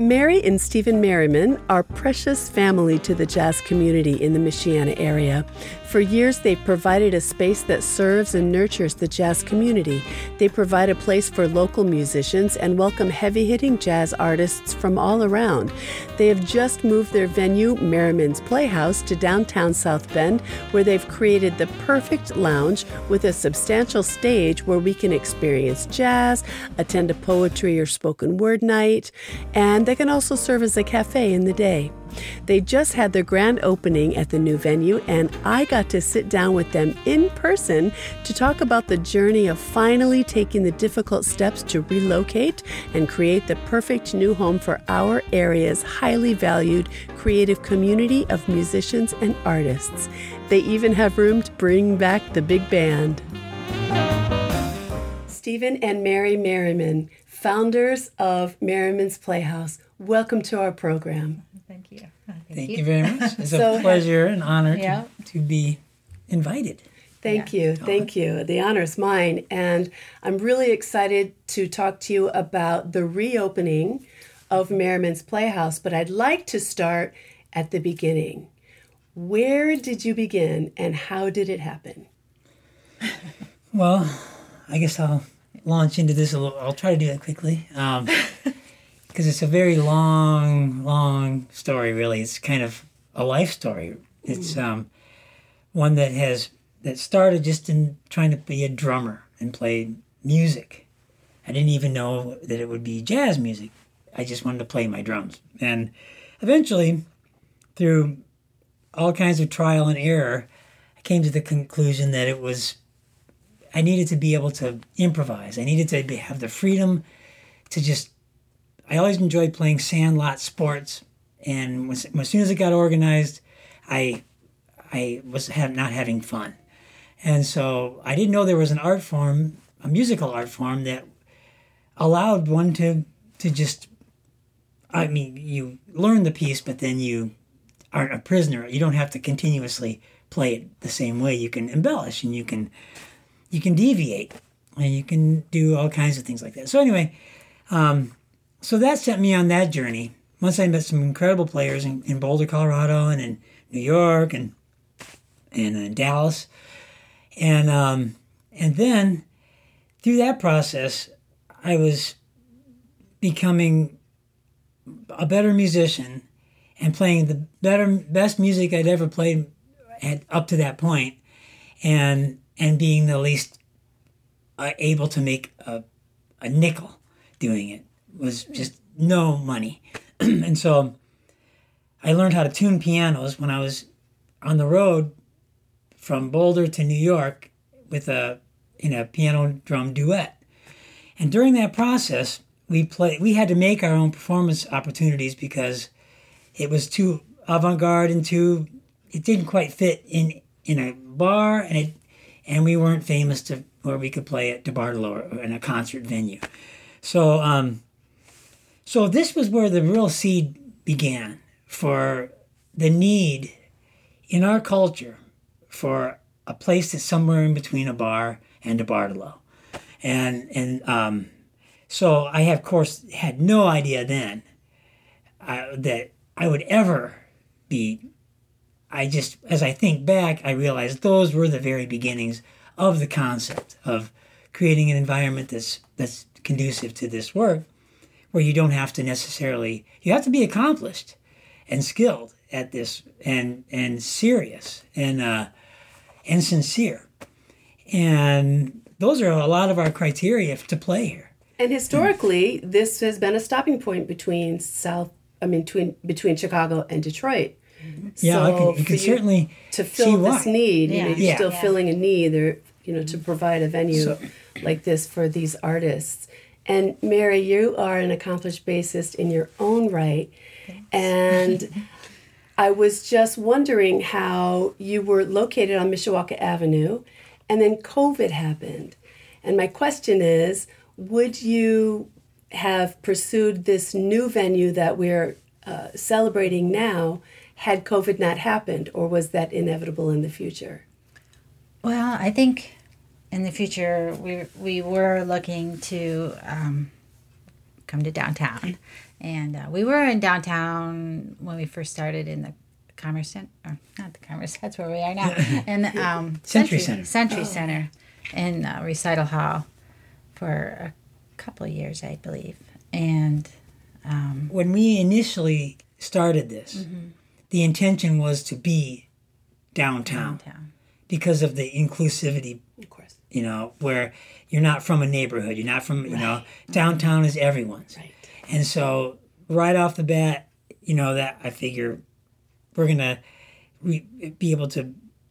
Mary and Stephen Merriman are precious family to the jazz community in the Michiana area. For years, they've provided a space that serves and nurtures the jazz community. They provide a place for local musicians and welcome heavy-hitting jazz artists from all around. They have just moved their venue, Merriman's Playhouse, to downtown South Bend, where they've created the perfect lounge with a substantial stage where we can experience jazz, attend a poetry or spoken word night, and they can also serve as a cafe in the day. They just had their grand opening at the new venue, and I got to sit down with them in person to talk about the journey of finally taking the difficult steps to relocate and create the perfect new home for our area's highly valued creative community of musicians and artists. They even have room to bring back the big band. Stephen and Mary Merriman, founders of Merriman's Playhouse, welcome to our program. Thank you. Thank you very much. It's a pleasure and honor to be invited. Thank you. The honor is mine. And I'm really excited to talk to you about the reopening of Merriman's Playhouse, but I'd like to start at the beginning. Where did you begin and how did it happen? Well, I guess I'll launch into this a little. I'll try to do that quickly. Because it's a very long story, really. It's kind of a life story. It's one that started just in trying to be a drummer and play music. I didn't even know that it would be jazz music. I just wanted to play my drums. And eventually, through all kinds of trial and error, I came to the conclusion that I needed to be able to improvise. I needed to have the freedom to just... I always enjoyed playing sandlot sports, and as soon as it got organized, I was not having fun. And so I didn't know there was an art form, a musical art form, that allowed one to just... I mean, you learn the piece, but then you aren't a prisoner. You don't have to continuously play it the same way. You can embellish, and you can deviate, and you can do all kinds of things like that. So anyway... So that sent me on that journey. Once I met some incredible players in Boulder, Colorado, and in New York, and in Dallas, and then through that process, I was becoming a better musician and playing the best music I'd ever played up to that point, and being the least able to make a nickel doing it. Was just no money. And so I learned how to tune pianos when I was on the road from Boulder to New York in a piano drum duet. And during that process, we had to make our own performance opportunities because it was too avant-garde and it didn't quite fit in a bar, and we weren't famous to where we could play at DeBartolo or in a concert venue. So this was where the real seed began for the need in our culture for a place that's somewhere in between a bar and a DeBartolo. And so I, of course, had no idea then that I would ever be... as I think back, I realized those were the very beginnings of the concept of creating an environment that's conducive to this work, where you don't have to necessarily... You have to be accomplished and skilled at this and serious and sincere. And those are a lot of our criteria to play here. And historically, this has been a stopping point between Chicago and Detroit. Yeah, so you can certainly to fill this need, you're still filling a need there, to provide a venue like this for these artists. And Mary, you are an accomplished bassist in your own right. Thanks. And I was just wondering how you were located on Mishawaka Avenue, and then COVID happened. And my question is, would you have pursued this new venue that we're celebrating now had COVID not happened, or was that inevitable in the future? Well, I think in the future we were looking to come to downtown. And we were in downtown when we first started in the Commerce Center, or not the Commerce, that's where we are now, and Century Center. Century Center in Recital Hall for a couple of years, I believe. And when we initially started this, the intention was to be downtown. Because of the inclusivity, of course, where you're not from a neighborhood, you're not from, downtown is everyone's. Right. And so right off the bat, that I figure we're going to be able to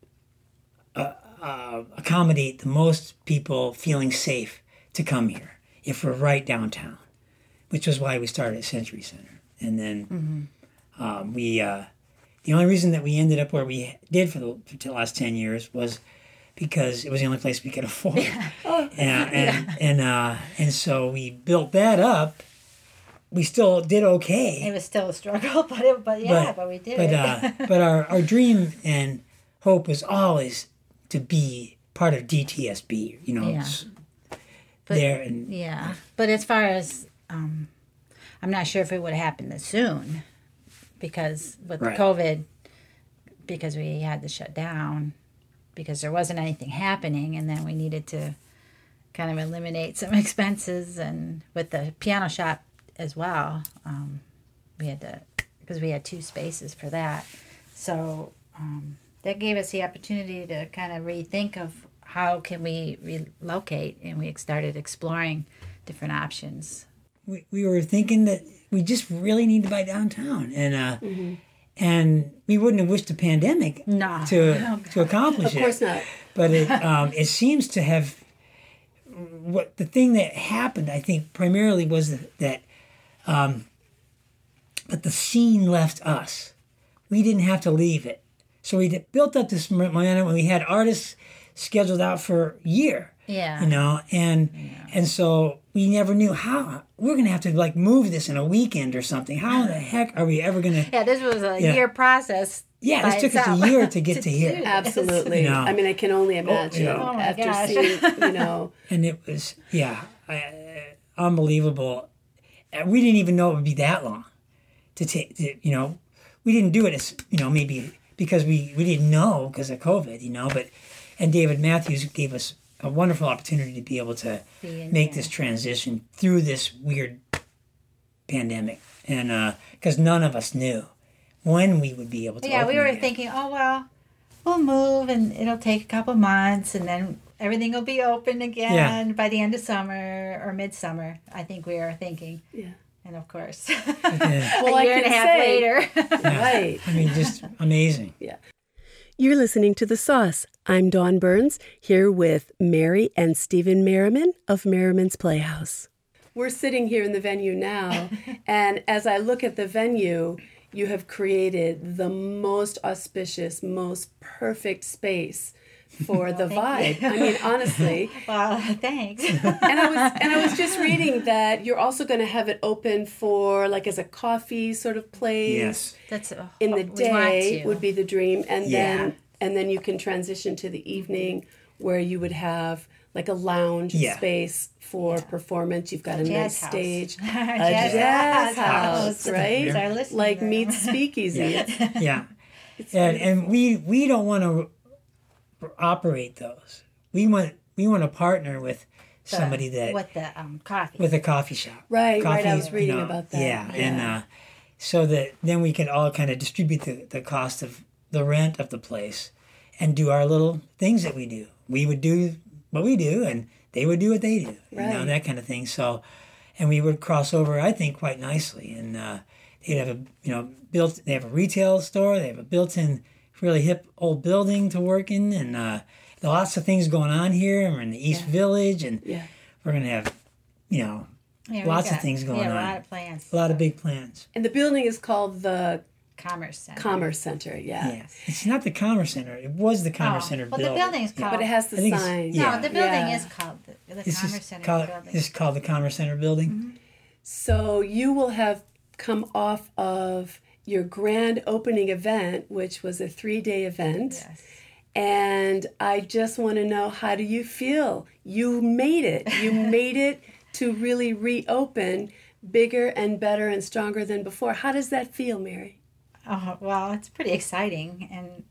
accommodate the most people feeling safe to come here if we're right downtown, which was why we started at Century Center. And then the only reason that we ended up where we did for the last 10 years was because it was the only place we could afford. And so we built that up. We still did okay. It was still a struggle, but we did it. But our dream and hope was always to be part of DTSB, there. And, but as far as, I'm not sure if it would have happened this soon. Because with COVID, because we had to shut down, because there wasn't anything happening, and then we needed to kind of eliminate some expenses, and with the piano shop as well, we had to, because we had 2 spaces for that. So that gave us the opportunity to kind of rethink of how can we relocate, and we started exploring different options. We were thinking that we just really need to buy downtown, and we wouldn't have wished a pandemic to accomplish it. Of course not. But it seems to have what the thing that happened. I think primarily was that but the scene left us. We didn't have to leave it, so we built up this momentum. We had artists scheduled out for a year. And so we never knew how we're going to have to move this in a weekend or something. How the heck are we ever going to? Yeah, this was a year process. Yeah, this took us a year to get to here. Absolutely. I mean, I can only imagine after seeing, And it was, unbelievable. We didn't even know it would be that long to take. We didn't do it as maybe because we didn't know because of COVID. And David Matthews gave us a wonderful opportunity to be able to make this transition through this weird pandemic, and because none of us knew when we would be able to. Yeah, we were thinking, we'll move, and it'll take a couple months, and then everything will be open again by the end of summer or midsummer. I think we were thinking. Yeah. And of course, well, a year and a half later. Right. I mean, just amazing. Yeah. You're listening to The Sauce. I'm Dawn Burns, here with Mary and Stephen Merriman of Merriman's Playhouse. We're sitting here in the venue now, and as I look at the venue, you have created the most auspicious, most perfect space for the vibe. I mean, honestly. Well, thanks. And I was just reading that you're also going to have it open for as a coffee sort of place. Yes. That's in the day would be the dream, and then you can transition to the evening where you would have a lounge space for performance. You've got a nice stage, a jazz house, right? Like meets speakeasy. Yeah. And we don't want to operate those. We want to partner with somebody with the coffee, with a coffee shop. Right. I was reading about that. Yeah. And so that then we can all kind of distribute the cost of the rent of the place and do our little things that we do. We would do what we do, and they would do what they do. Right. That kind of thing. So, and we would cross over, I think, quite nicely. And they'd have they have a retail store. They have a built-in, really hip old building to work in, and lots of things going on here. We're in the East Village, and we're going to have, lots of things going on. A lot of plans. A lot of big plans. And the building is called the Commerce Center. Commerce Center, Yes. It's not the Commerce Center. It was the Commerce Center building. Well, the building is called... But it has the sign. No, the building is called the Commerce Center building. It's called the Commerce Center building. Mm-hmm. So you will have come off of your grand opening event, which was a 3-day event. Yes. And I just want to know, how do you feel? You made it. You made it to really reopen, bigger and better and stronger than before. How does that feel, Mary? Oh, well, it's pretty exciting,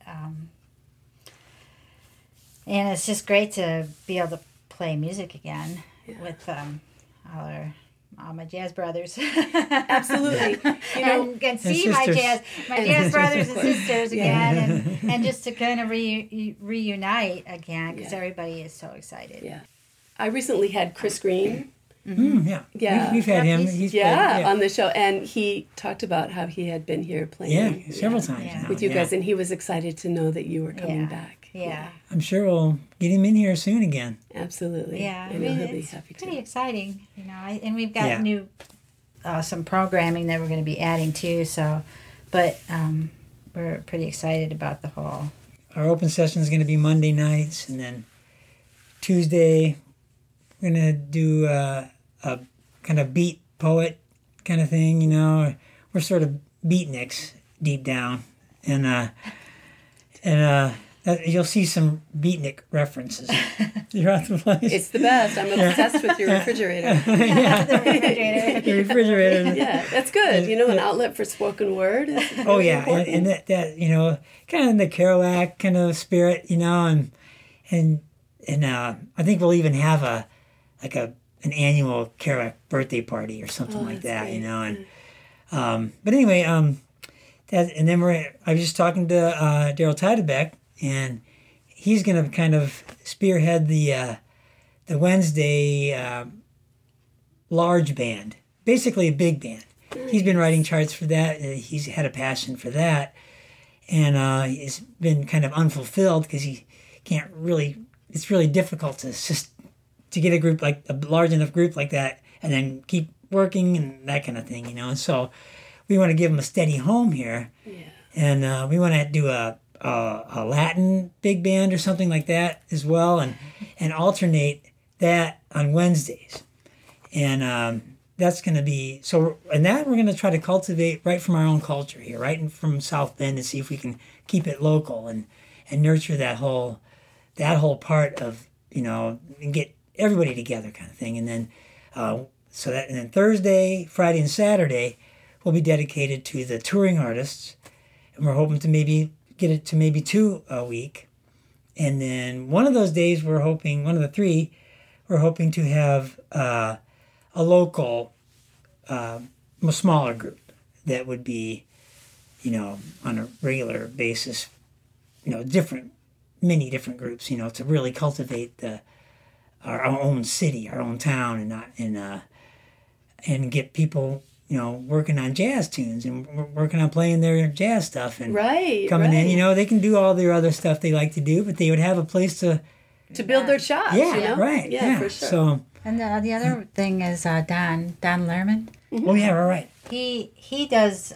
and it's just great to be able to play music again with all my jazz brothers. Absolutely. And see my jazz brothers and sisters again, and just to kind of reunite again, because everybody is so excited. Yeah. I recently had Chris Green. Yeah. We've had him. He's played, on the show, and he talked about how he had been here playing. Several times now. With you guys, and he was excited to know that you were coming back. Yeah. I'm sure we'll get him in here soon again. Absolutely. Yeah, I know he'll be happy pretty to. exciting, and we've got new some programming that we're going to be adding too. So, but we're pretty excited about the whole. Our open session is going to be Monday nights, and then Tuesday we're going to do a kind of beat poet kind of thing. We're sort of beatniks deep down, and you'll see some beatnik references throughout the place. It's the best. I'm obsessed with your refrigerator. The refrigerator. Yeah, that's good. An outlet for spoken word. And that kind of in the Kerouac kind of spirit, and I think we'll even have an annual Kerouac birthday party or something like that, great. But anyway, and then I was just talking to Daryl Teidebeck, and he's going to kind of spearhead the Wednesday large band, basically a big band. Nice. He's been writing charts for that. He's had a passion for that, and he's been kind of unfulfilled because he can't really. It's really difficult to get a large enough group like that, and then keep working and that kind of thing, And so we want to give him a steady home here, and we want to do a Latin big band or something like that as well, and alternate that on Wednesdays, and that's going to be so. And that we're going to try to cultivate right from our own culture here, right from South Bend, and see if we can keep it local and nurture that whole part of and get everybody together kind of thing, and then and then Thursday, Friday, and Saturday will be dedicated to the touring artists, and we're hoping to maybe get it to maybe 2 a week. And then one of those days one of the 3, we're hoping to have a local, a smaller group that would be, on a regular basis, many different groups, to really cultivate our own city, our own town, and get people working on jazz tunes and working on playing their jazz stuff and coming in. They can do all their other stuff they like to do, but they would have a place to build their chops. Right. Yeah, for sure. So, and the other thing is Don Lerman. Mm-hmm. Oh yeah, right. He does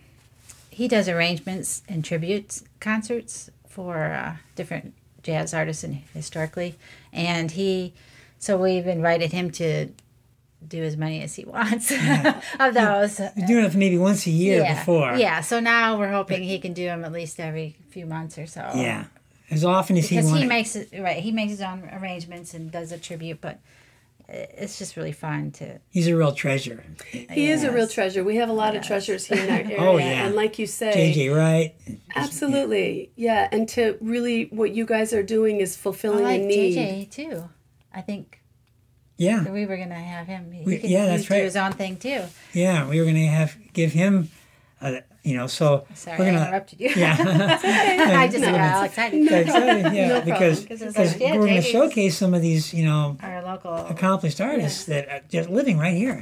arrangements and tributes concerts for different jazz artists and historically, and so we've invited him to do as many as he wants of those. He's doing it maybe once a year before. Yeah, so now we're hoping he can do them at least every few months or so. Yeah, as often as he wants. Because he makes it, he makes his own arrangements and does a tribute, but it's just really fun to... He's a real treasure. He is a real treasure. We have a lot of treasures here in our area. Oh, yeah. And like you say... J.J. Wright. Absolutely. Yeah, and to really, what you guys are doing is fulfilling a need. J.J. too. I think... Yeah. We were going to have him. That's right. Do his own thing too. Yeah, we were going to give him... so sorry, we're gonna, I interrupted you. Yeah, I just got all excited. Yeah, because we're going to showcase some of these, our local accomplished artists that are just living right here,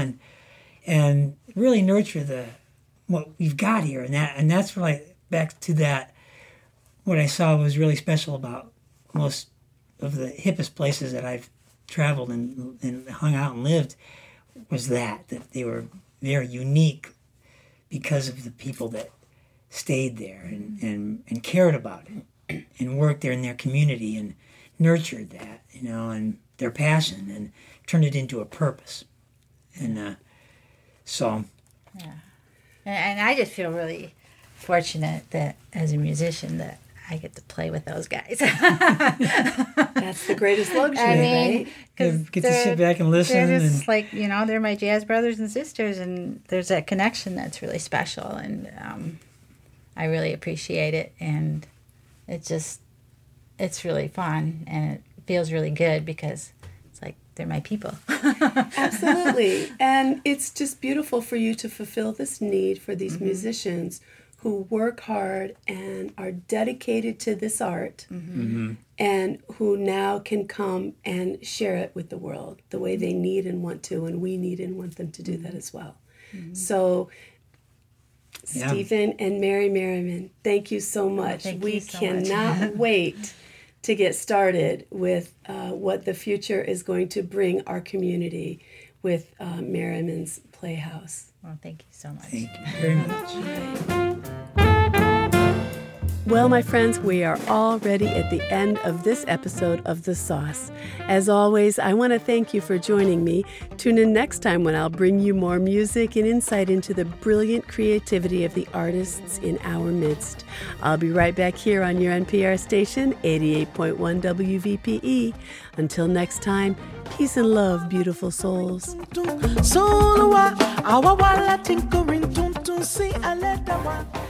and really nurture what we've got here, and that's back to that. What I saw was really special about most of the hippest places that I've traveled and hung out and lived was that they were very unique. Because of the people that stayed there and cared about it and worked there in their community and nurtured that, and their passion and turned it into a purpose. And so... Yeah. And I just feel really fortunate that as a musician that I get to play with those guys. That's the greatest luxury, right? Get to sit back and listen. They're just like, they're my jazz brothers and sisters, and there's that connection that's really special, and I really appreciate it, and it's really fun, and it feels really good because it's like they're my people. Absolutely. And it's just beautiful for you to fulfill this need for these musicians who work hard and are dedicated to this art and who now can come and share it with the world the way they need and want to, and we need and want them to do that as well. So Stephen and Mary Merriman, thank you so much. We cannot wait to get started with what the future is going to bring our community with Merriman's Playhouse. Well, thank you so much. Thank you very much. Well, my friends, we are already at the end of this episode of The Sauce. As always, I want to thank you for joining me. Tune in next time when I'll bring you more music and insight into the brilliant creativity of the artists in our midst. I'll be right back here on your NPR station, 88.1 WVPE. Until next time, peace and love, beautiful souls. So,